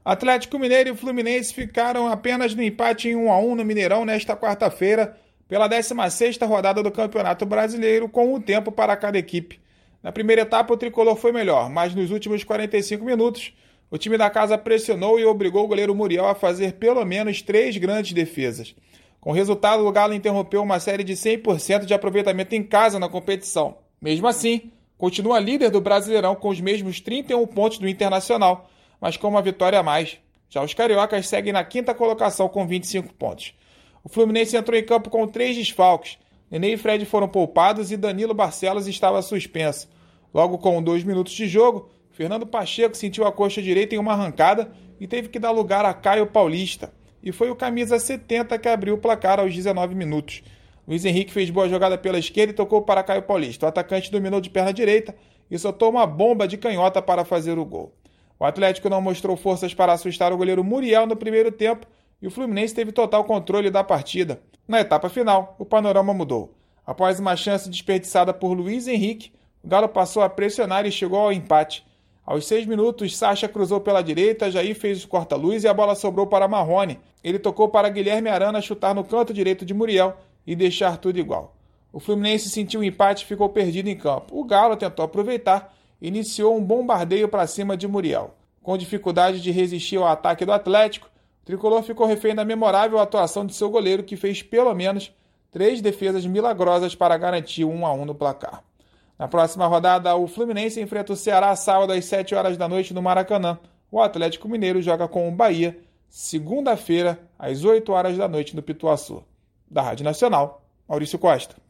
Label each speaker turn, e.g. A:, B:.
A: Atlético Mineiro e Fluminense ficaram apenas no empate em 1-1 no Mineirão nesta quarta-feira, pela 16ª rodada do Campeonato Brasileiro, com um tempo para cada equipe. Na primeira etapa, o tricolor foi melhor, mas nos últimos 45 minutos, o time da casa pressionou e obrigou o goleiro Muriel a fazer pelo menos 3 grandes defesas. Com o resultado, o Galo interrompeu uma série de 100% de aproveitamento em casa na competição. Mesmo assim, continua líder do Brasileirão com os mesmos 31 pontos do Internacional, mas com uma vitória a mais. Já os cariocas seguem na 5ª colocação com 25 pontos. O Fluminense entrou em campo com 3 desfalques. Nenê e Fred foram poupados e Danilo Barcelos estava suspenso. Logo com 2 minutos de jogo, Fernando Pacheco sentiu a coxa direita em uma arrancada e teve que dar lugar a Caio Paulista. E foi o camisa 70 que abriu o placar aos 19 minutos. Luiz Henrique fez boa jogada pela esquerda e tocou para Caio Paulista. O atacante dominou de perna direita e soltou uma bomba de canhota para fazer o gol. O Atlético não mostrou forças para assustar o goleiro Muriel no primeiro tempo e o Fluminense teve total controle da partida. Na etapa final, o panorama mudou. Após uma chance desperdiçada por Luiz Henrique, o Galo passou a pressionar e chegou ao empate. Aos 6 minutos, Sacha cruzou pela direita, Jair fez o corta-luz e a bola sobrou para Marrone. Ele tocou para Guilherme Arana chutar no canto direito de Muriel e deixar tudo igual. O Fluminense sentiu o empate e ficou perdido em campo. O Galo tentou aproveitar e iniciou um bombardeio para cima de Muriel. Com dificuldade de resistir ao ataque do Atlético, o tricolor ficou refém da memorável atuação de seu goleiro, que fez pelo menos 3 defesas milagrosas para garantir 1-1 no placar. Na próxima rodada, o Fluminense enfrenta o Ceará sábado às 7 horas da noite no Maracanã. O Atlético Mineiro joga com o Bahia segunda-feira às 8 horas da noite no Pituaçu. Da Rádio Nacional, Maurício Costa.